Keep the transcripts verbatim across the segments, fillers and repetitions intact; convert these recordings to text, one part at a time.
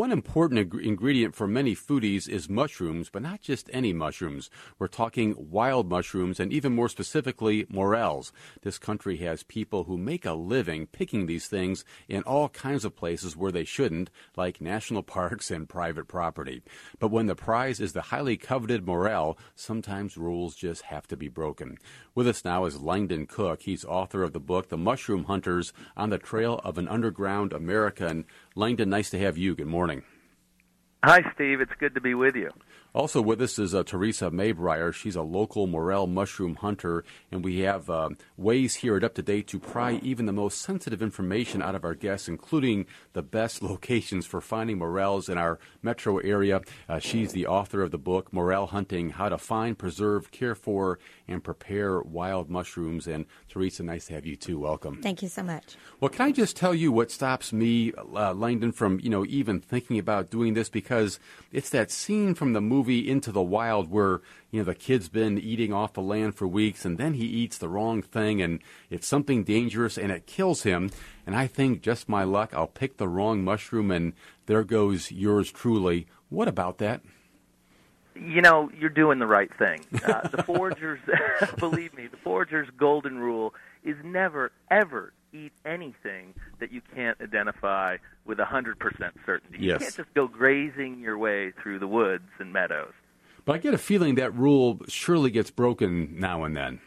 one important ing- ingredient for many foodies is mushrooms, but not just any mushrooms. We're talking wild mushrooms, and even more specifically, morels. This country has people who make a living picking these things in all kinds of places where they shouldn't, like national parks and private property. But when the prize is the highly coveted morel, sometimes rules just have to be broken. With us now is Langdon Cook. He's author of the book, The Mushroom Hunters on the Trail of an Underground America. And Langdon, nice to have you. Good morning. Hi, Steve. It's good to be with you. Also with us is uh, Teresa Maybrier. She's a local morel mushroom hunter, and we have uh, ways here at Up to Date to pry even the most sensitive information out of our guests, including the best locations for finding morels in our metro area. Uh, she's the author of the book, Morel Hunting, How to Find, Preserve, Care for, and Prepare Wild Mushrooms. And Teresa, nice to have you too. Welcome. Thank you so much. Well, can I just tell you what stops me, uh, Langdon, from, you know, even thinking about doing this? Because it's that scene from the movie Into the Wild where, you know, the kid's been eating off the land for weeks, and then he eats the wrong thing, and it's something dangerous, and it kills him. And I think, just my luck, I'll pick the wrong mushroom, and there goes yours truly. What about that? You know, you're doing the right thing. Uh, the foragers, believe me, the forager's golden rule is never, ever eat anything that you can't identify with one hundred percent certainty. Yes. You can't just go grazing your way through the woods and meadows. But I get a feeling that rule surely gets broken now and then.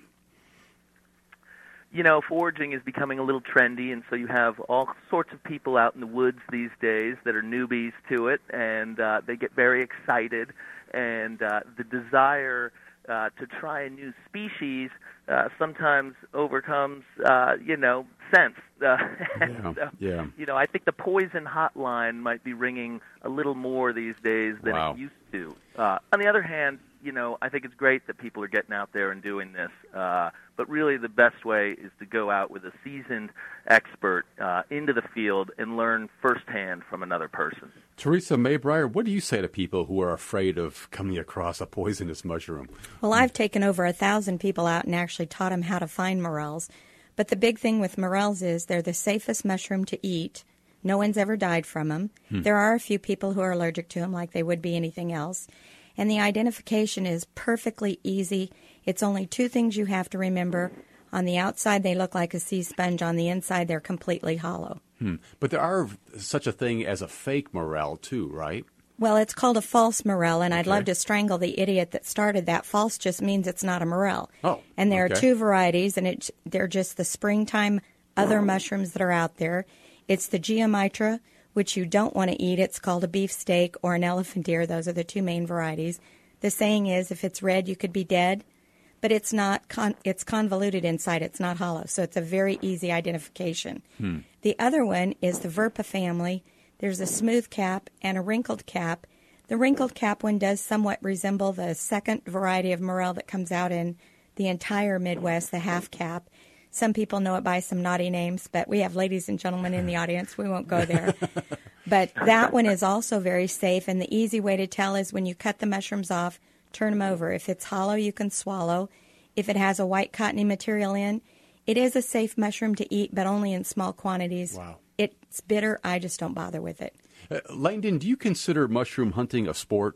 You know, foraging is becoming a little trendy, and so you have all sorts of people out in the woods these days that are newbies to it, and uh, they get very excited, and uh, the desire uh, to try a new species uh, sometimes overcomes, uh, you know, sense. Uh, yeah, so, yeah. You know, I think the poison hotline might be ringing a little more these days than wow. it used to. Uh, on the other hand, you know, I think it's great that people are getting out there and doing this. Uh, but really the best way is to go out with a seasoned expert uh, into the field and learn firsthand from another person. Teresa Maybrier, what do you say to people who are afraid of coming across a poisonous mushroom? Well, I've taken over a thousand people out and actually taught them how to find morels. But the big thing with morels is they're the safest mushroom to eat. No one's ever died from them. Hmm. There are a few people who are allergic to them like they would be anything else. And the identification is perfectly easy. It's only two things you have to remember. On the outside, they look like a sea sponge. On the inside, they're completely hollow. Hmm. But there are such a thing as a fake morel, too, right? Well, it's called a false morel, and okay. I'd love to strangle the idiot that started that. False just means it's not a morel. Oh, and there okay. are two varieties, and it, they're just the springtime other mushrooms that are out there. It's the Geomitra, which you don't want to eat. It's called a beefsteak or an elephant ear. Those are the two main varieties. The saying is, if it's red, you could be dead. But it's not. Con- it's convoluted inside. It's not hollow. So it's a very easy identification. Hmm. The other one is the Verpa family. There's a smooth cap and a wrinkled cap. The wrinkled cap one does somewhat resemble the second variety of morel that comes out in the entire Midwest, the half cap. Some people know it by some naughty names, but we have ladies and gentlemen in the audience. We won't go there. But that one is also very safe, and the easy way to tell is when you cut the mushrooms off, turn them over. If it's hollow, you can swallow. If it has a white cottony material in, it is a safe mushroom to eat, but only in small quantities. Wow. It's bitter. I just don't bother with it. Uh, Langdon, do you consider mushroom hunting a sport?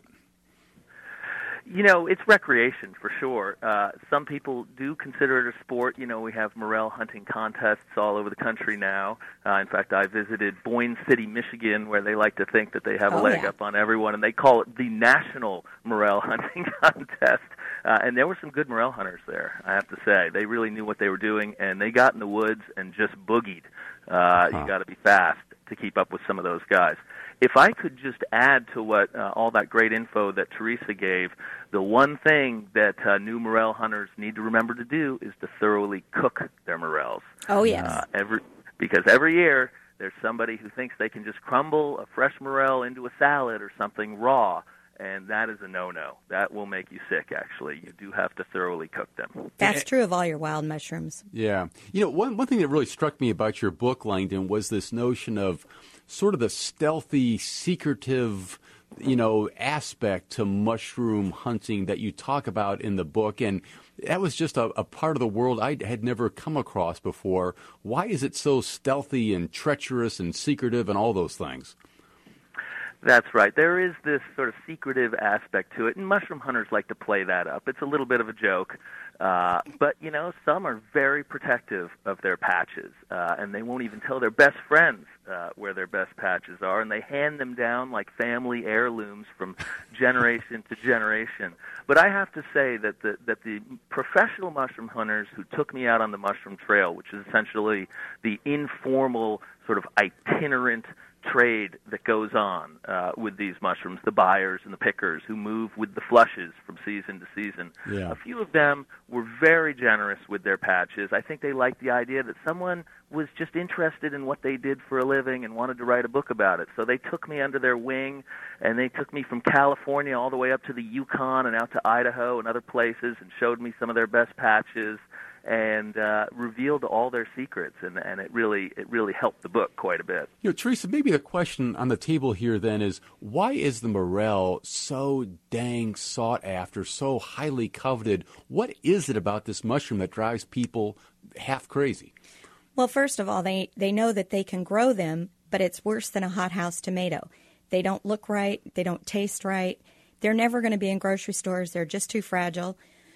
You know, it's recreation for sure. Uh, some people do consider it a sport. You know, we have morel hunting contests all over the country now. Uh, in fact, I visited Boyne City, Michigan, where they like to think that they have oh, a leg yeah. up on everyone, and they call it the National Morel Hunting Contest. Uh, and there were some good morel hunters there, I have to say. They really knew what they were doing, and they got in the woods and just boogied. Uh, huh. You got to be fast to keep up with some of those guys. If I could just add to what uh, all that great info that Teresa gave, the one thing that uh, new morel hunters need to remember to do is to thoroughly cook their morels. Oh, yes. Uh, every, because every year there's somebody who thinks they can just crumble a fresh morel into a salad or something raw, and that is a no-no. That will make you sick, actually. You do have to thoroughly cook them. That's true of all your wild mushrooms. Yeah. You know, one, one thing that really struck me about your book, Langdon, was this notion of sort of the stealthy, secretive, you know, aspect to mushroom hunting that you talk about in the book. And that was just a, a part of the world I had never come across before. Why is it so stealthy and treacherous and secretive and all those things? That's right. There is this sort of secretive aspect to it, and mushroom hunters like to play that up. It's a little bit of a joke. Uh, but, you know, some are very protective of their patches, uh, and they won't even tell their best friends uh, where their best patches are, and they hand them down like family heirlooms from generation to generation. But I have to say that the, that the professional mushroom hunters who took me out on the mushroom trail, which is essentially the informal sort of itinerant trade that goes on uh, with these mushrooms, the buyers and the pickers who move with the flushes from season to season. Yeah. A few of them were very generous with their patches. I think they liked the idea that someone was just interested in what they did for a living and wanted to write a book about it. So they took me under their wing, and they took me from California all the way up to the Yukon and out to Idaho and other places and showed me some of their best patches and uh, revealed all their secrets, and, and it really it really helped the book quite a bit. You know, Teresa, maybe the question on the table here then is, why is the morel so dang sought after, so highly coveted? What is it about this mushroom that drives people half crazy? Well, first of all, they, they know that they can grow them, but it's worse than a hothouse tomato. They don't look right. They don't taste right. They're never going to be in grocery stores. They're just too fragile.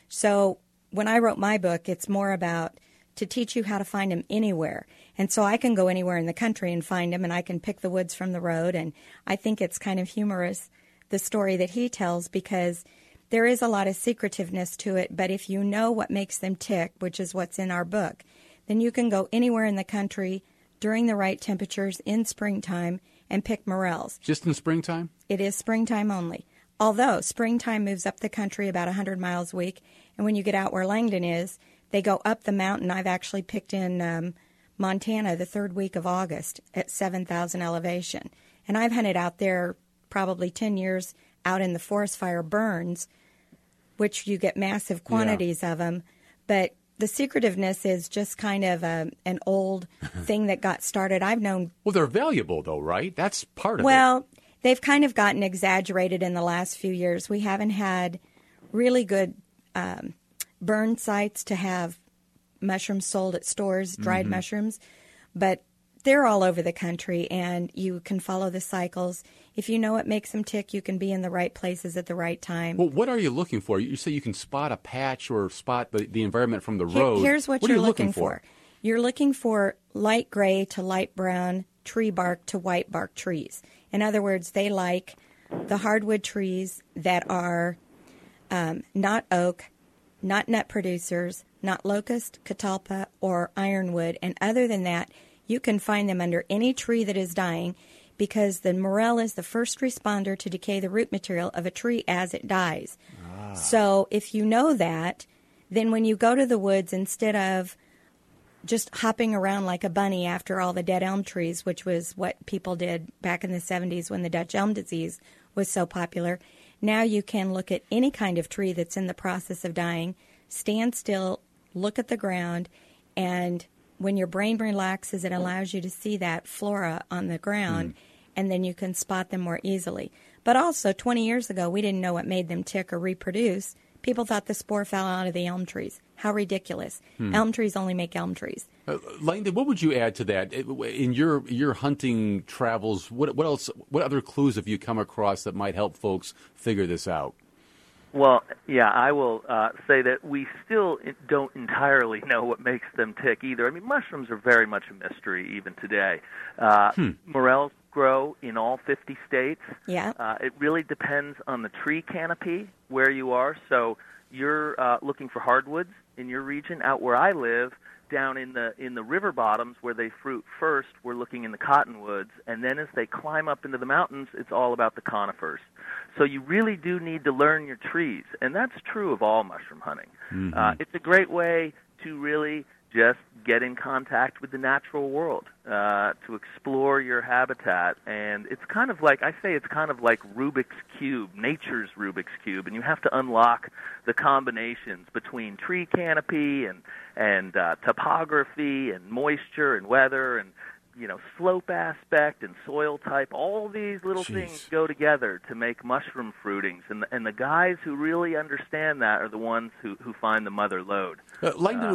So when I wrote my book, it's more about to teach you how to find them anywhere. And so I can go anywhere in the country and find them, and I can pick the woods from the road. And I think it's kind of humorous, the story that he tells, because there is a lot of secretiveness to it. But if you know what makes them tick, which is what's in our book, then you can go anywhere in the country during the right temperatures in springtime and pick morels. Just in springtime? It is springtime only. Although springtime moves up the country about one hundred miles a week, and when you get out where Langdon is, they go up the mountain. I've actually picked in um, Montana the third week of August at seven thousand elevation. And I've hunted out there probably ten years out in the forest fire burns, which you get massive quantities yeah. of them. But the secretiveness is just kind of a, an old thing that got started. I've known... Well, they're valuable, though, right? That's part of well, it. Well, they've kind of gotten exaggerated in the last few years. We haven't had really good um, burn sites to have mushrooms sold at stores, dried mm-hmm. mushrooms, but they're all over the country, and you can follow the cycles. If you know what makes them tick, you can be in the right places at the right time. Well, what are you looking for? You say you can spot a patch or spot the, the environment from the road. Here, here's what, what you're are you looking, looking for. for. You're looking for light gray to light brown tree bark to white bark trees. In other words, they like the hardwood trees that are um, not oak, not nut producers, not locust, catalpa, or ironwood. And other than that, you can find them under any tree that is dying, because the morel is the first responder to decay the root material of a tree as it dies. Ah. So if you know that, then when you go to the woods, instead of just hopping around like a bunny after all the dead elm trees, which was what people did back in the seventies when the Dutch elm disease was so popular, now you can look at any kind of tree that's in the process of dying, stand still, look at the ground, and when your brain relaxes, it allows you to see that flora on the ground, mm. and then you can spot them more easily. But also, twenty years ago, we didn't know what made them tick or reproduce. People thought the spore fell out of the elm trees. How ridiculous. Hmm. Elm trees only make elm trees. Uh, Langdon, what would you add to that? In your your hunting travels, what, what else? What other clues have you come across that might help folks figure this out? Well, yeah, I will uh, say that we still don't entirely know what makes them tick either. I mean, mushrooms are very much a mystery even today. Uh, hmm. Morels grow in all fifty states. Yeah. Uh, it really depends on the tree canopy where you are. So you're uh, looking for hardwoods in your region. Out where I live, down in the in the river bottoms where they fruit first, we're looking in the cottonwoods, and then as they climb up into the mountains, it's all about the conifers. So you really do need to learn your trees, and that's true of all mushroom hunting. Mm-hmm. Uh, it's a great way to really just get in contact with the natural world, uh, to explore your habitat, and it's kind of like, I say it's kind of like Rubik's Cube, nature's Rubik's Cube, and you have to unlock the combinations between tree canopy and, and uh, topography and moisture and weather and, you know, slope aspect and soil type. All these little Jeez. things go together to make mushroom fruitings, and the, and the guys who really understand that are the ones who, who find the mother lode. Uh, Langdon, uh,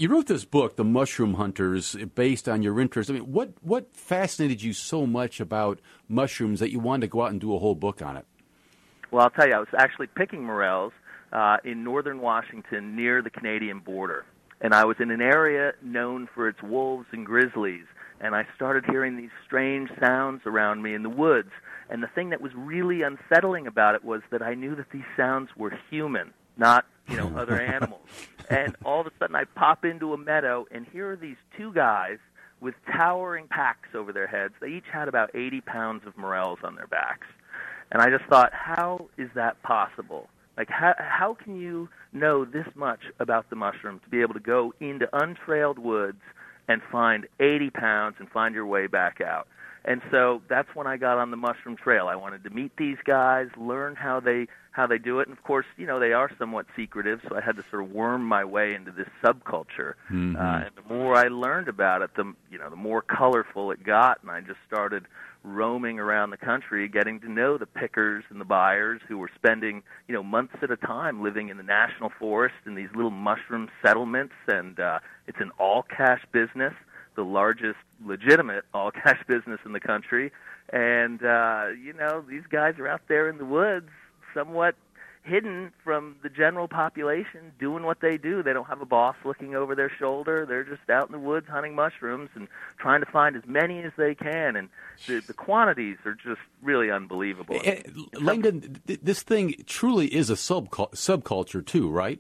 You wrote this book, The Mushroom Hunters, based on your interest. I mean, what, what fascinated you so much about mushrooms that you wanted to go out and do a whole book on it? Well, I'll tell you, I was actually picking morels uh, in northern Washington near the Canadian border. And I was in an area known for its wolves and grizzlies. And I started hearing these strange sounds around me in the woods. And the thing that was really unsettling about it was that I knew that these sounds were human, not, you know, other animals. And all of a sudden I pop into a meadow, and here are these two guys with towering packs over their heads. They each had about eighty pounds of morels on their backs. And I just thought, how is that possible? Like, how, how can you know this much about the mushroom to be able to go into untrailed woods and find eighty pounds and find your way back out? And so that's when I got on the mushroom trail. I wanted to meet these guys, learn how they how they do it. And, of course, you know, they are somewhat secretive, so I had to sort of worm my way into this subculture. Mm-hmm. Uh, and the more I learned about it, the, you know, the more colorful it got, and I just started roaming around the country, getting to know the pickers and the buyers who were spending, you know, months at a time living in the national forest in these little mushroom settlements. And uh, it's an all-cash business, the largest legitimate all-cash business in the country. And, uh, you know, these guys are out there in the woods somewhat hidden from the general population doing what they do. They don't have a boss looking over their shoulder. They're just out in the woods hunting mushrooms and trying to find as many as they can. And the, the quantities are just really unbelievable. Uh, Langdon, th- this thing truly is a subcul- subculture too, right?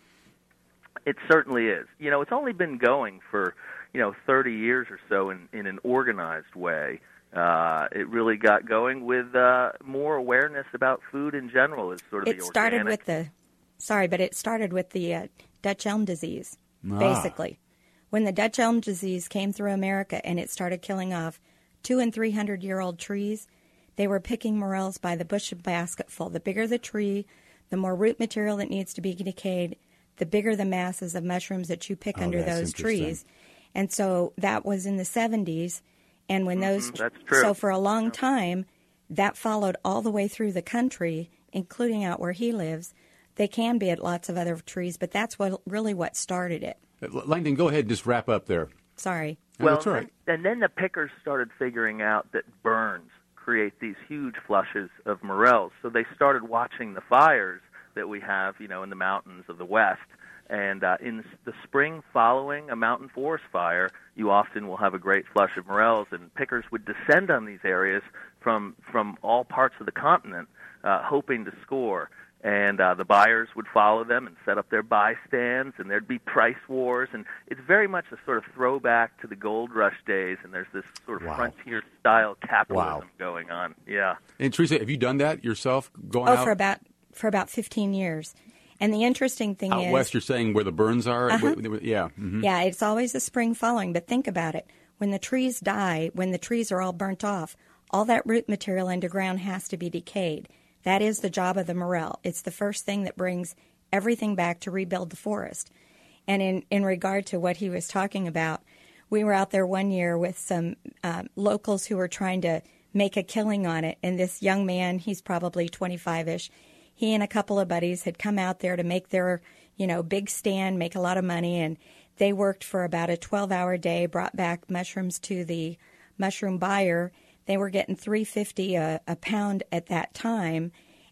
It certainly is. You know, it's only been going for, you know, thirty years or so in, in an organized way. Uh, it really got going with uh, more awareness about food in general. Is sort of it the started organic. with the, sorry, but it started with the uh, Dutch elm disease, ah. basically. When the Dutch elm disease came through America and it started killing off two and three hundred year old trees, they were picking morels by the bushel basketful. The bigger the tree, the more root material that needs to be decayed, the bigger the masses of mushrooms that you pick oh, under those trees. And so that was in the seventies. And when those, mm-hmm, that's true. So for a long time, that followed all the way through the country, including out where he lives. They can be at lots of other trees, but that's what really what started it. Langdon, go ahead and just wrap up there. Sorry. Oh, well, that's all right. And then the pickers started figuring out that burns create these huge flushes of morels. So they started watching the fires that we have, you know, in the mountains of the West. And uh, in the spring following a mountain forest fire, you often will have a great flush of morels, and pickers would descend on these areas from from all parts of the continent, uh, hoping to score. And uh, the buyers would follow them and set up their buy stands, and there'd be price wars. And it's very much a sort of throwback to the gold rush days, and there's this sort of wow. frontier-style capitalism wow. going on. Yeah. And Teresa, have you done that yourself, going oh, out? for about for about fifteen years. And the interesting thing Out is... west, you're saying where the burns are? Uh-huh. Yeah. Mm-hmm. Yeah, it's always the spring following. But think about it. When the trees die, when the trees are all burnt off, all that root material underground has to be decayed. That is the job of the morel. It's the first thing that brings everything back to rebuild the forest. And in, in regard to what he was talking about, we were out there one year with some um, locals who were trying to make a killing on it. And this young man, he's probably twenty-five-ish, he and a couple of buddies had come out there to make their, you know, big stand, make a lot of money, and they worked for about a twelve-hour day, brought back mushrooms to the mushroom buyer. They were getting three dollars and fifty cents a, a pound at that time,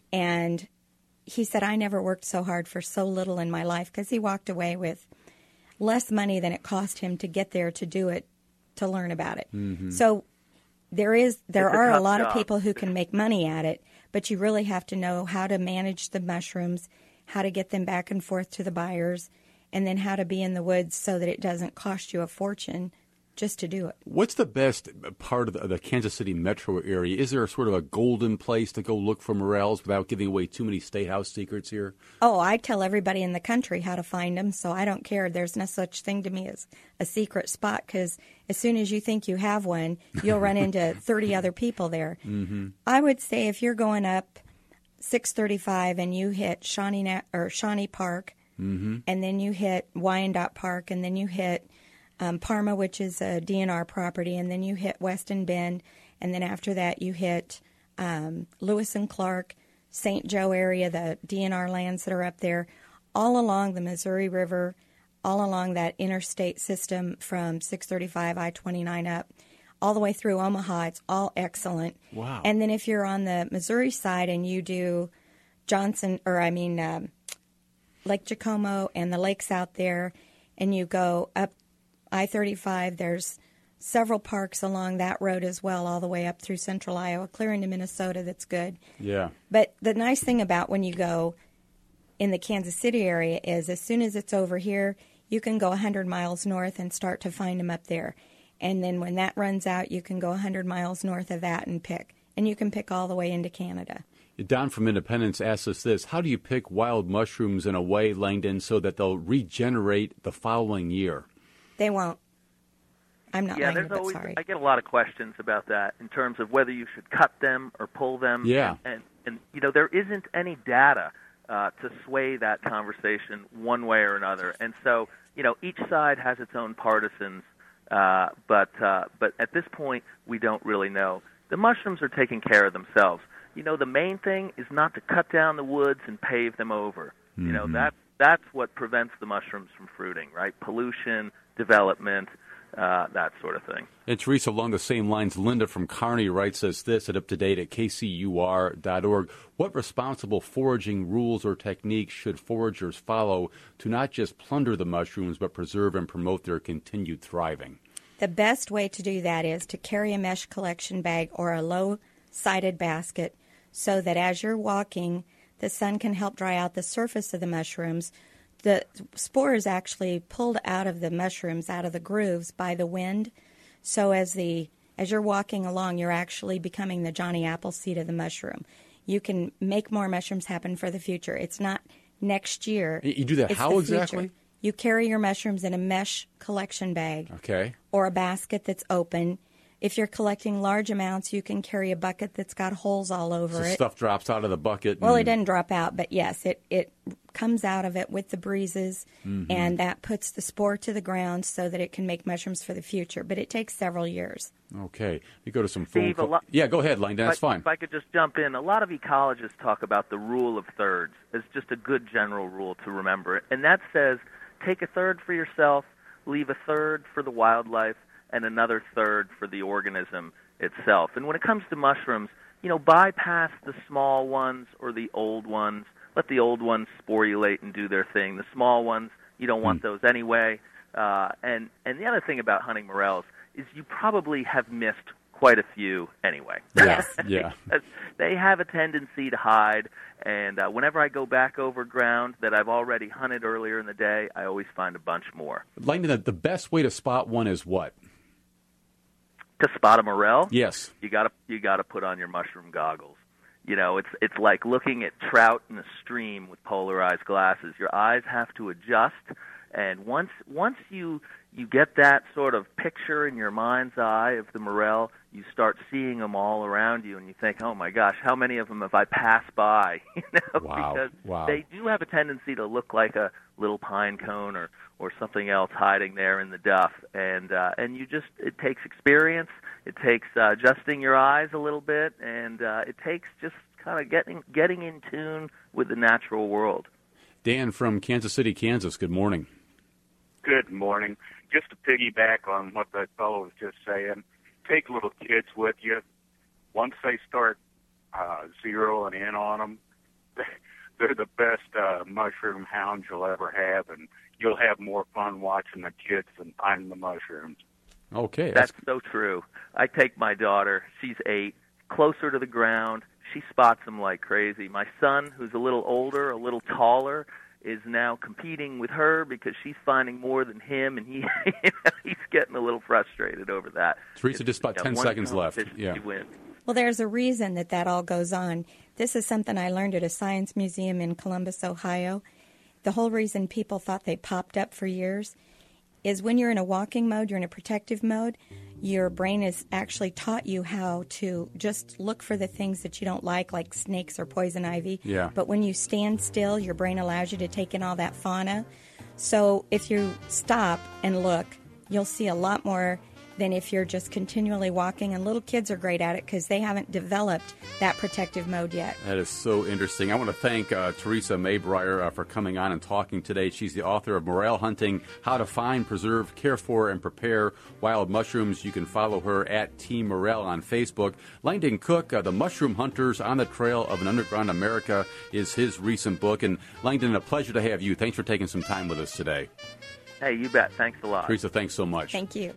and he said, I never worked so hard for so little in my life, because he walked away with less money than it cost him to get there to do it, to learn about it. Mm-hmm. So there is there It's a are a tough lot job. of people who can make money at it, but you really have to know how to manage the mushrooms, how to get them back and forth to the buyers, and then how to be in the woods so that it doesn't cost you a fortune just to do it. What's the best part of the, the Kansas City metro area? Is there a sort of a golden place to go look for morels without giving away too many state house secrets here? Oh, I tell everybody in the country how to find them, so I don't care. There's no such thing to me as a secret spot, because as soon as you think you have one, you'll run into thirty other people there. Mm-hmm. I would say if you're going up six thirty-five and you hit Shawnee, Na- or Shawnee Park, mm-hmm. and then you hit Wyandotte Park, and then you hit um, Parma, which is a D N R property, and then you hit Weston Bend, and then after that you hit um, Lewis and Clark, Saint Joe area, the D N R lands that are up there, all along the Missouri River, all along that interstate system from six thirty-five, I twenty-nine up, all the way through Omaha. It's all excellent. Wow. And then if you're on the Missouri side and you do Johnson, or I mean um, Lake Jacomo and the lakes out there, and you go up I thirty-five, there's several parks along that road as well, all the way up through central Iowa, clear into Minnesota. That's good. Yeah. But the nice thing about when you go in the Kansas City area is as soon as it's over here, you can go one hundred miles north and start to find them up there. And then when that runs out, you can go one hundred miles north of that and pick. And you can pick all the way into Canada. Don from Independence asks us this: how do you pick wild mushrooms in a way, Langdon, so that they'll regenerate the following year? They won't. I'm not yeah, lying, there's but always, sorry. I get a lot of questions about that in terms of whether you should cut them or pull them. Yeah. And, and, and you know, there isn't any data uh, to sway that conversation one way or another. And so, you know, each side has its own partisans, uh, but uh, but at this point, we don't really know. The mushrooms are taking care of themselves. You know, the main thing is not to cut down the woods and pave them over. Mm-hmm. You know, that that's what prevents the mushrooms from fruiting, right? Pollution, development, uh, that sort of thing. And Teresa, along the same lines, Linda from Kearney writes us this at UpToDate at K C U R dot org. What responsible foraging rules or techniques should foragers follow to not just plunder the mushrooms, but preserve and promote their continued thriving? The best way to do that is to carry a mesh collection bag or a low-sided basket so that as you're walking, the sun can help dry out the surface of the mushrooms. The spore is actually pulled out of the mushrooms, out of the grooves by the wind. So as the as you're walking along, you're actually becoming the Johnny Appleseed of the mushroom. You can make more mushrooms happen for the future. It's not next year. You do that it's how the exactly? Future. You carry your mushrooms in a mesh collection bag. Okay. Or a basket that's open. If you're collecting large amounts, you can carry a bucket that's got holes all over so it. Stuff drops out of the bucket. Well, it doesn't drop out, but yes, it, it comes out of it with the breezes, mm-hmm. and that puts the spore to the ground so that it can make mushrooms for the future. But it takes several years. Okay. We go to some phone Steve, call- lot- Yeah, go ahead, Langdon. That's if I, fine. If I could just jump in, a lot of ecologists talk about the rule of thirds as just a good general rule to remember. And that says take a third for yourself, leave a third for the wildlife, and another third for the organism itself. And when it comes to mushrooms, you know, bypass the small ones or the old ones. Let the old ones sporulate and do their thing. The small ones, you don't want mm. those anyway. Uh, and, and the other thing about hunting morels is you probably have missed quite a few anyway. Yes, yeah. They have a tendency to hide, and uh, whenever I go back over ground that I've already hunted earlier in the day, I always find a bunch more. Langdon, the best way to spot one is what? To spot a morel? Yes. You got to you got to put on your mushroom goggles. You know, it's it's like looking at trout in a stream with polarized glasses. Your eyes have to adjust, and once once you you get that sort of picture in your mind's eye of the morel, you start seeing them all around you, and you think, "Oh my gosh, how many of them have I passed by?" You know, wow. because wow. they do have a tendency to look like a little pine cone or or something else hiding there in the duff, and uh, and you just it takes experience, it takes uh, adjusting your eyes a little bit, and uh, it takes just kind of getting getting in tune with the natural world. Dan from Kansas City, Kansas. Good morning. Good morning. Just to piggyback on what that fellow was just saying, take little kids with you. Once they start uh, zeroing in on them, they're the best uh, mushroom hounds you'll ever have, and you'll have more fun watching the kids than finding the mushrooms. Okay. That's, that's so true. I take my daughter, she's eight, closer to the ground. She spots them like crazy. My son, who's a little older, a little taller, is now competing with her because she's finding more than him, and he he's getting a little frustrated over that. Teresa, just about ten seconds left. Yeah. Well, there's a reason that that all goes on. This is something I learned at a science museum in Columbus, Ohio. The whole reason people thought they popped up for years is when you're in a walking mode, you're in a protective mode, your brain has actually taught you how to just look for the things that you don't like, like snakes or poison ivy. Yeah. But when you stand still, your brain allows you to take in all that fauna. So if you stop and look, you'll see a lot more than if you're just continually walking. And little kids are great at it because they haven't developed that protective mode yet. That is so interesting. I want to thank uh, Teresa Maybreyer uh, for coming on and talking today. She's the author of Morel Hunting, How to Find, Preserve, Care for, and Prepare Wild Mushrooms. You can follow her at Team Morel on Facebook. Langdon Cook, uh, The Mushroom Hunters on the Trail of an Underground America, is his recent book. And Langdon, a pleasure to have you. Thanks for taking some time with us today. Hey, you bet. Thanks a lot. Teresa, thanks so much. Thank you.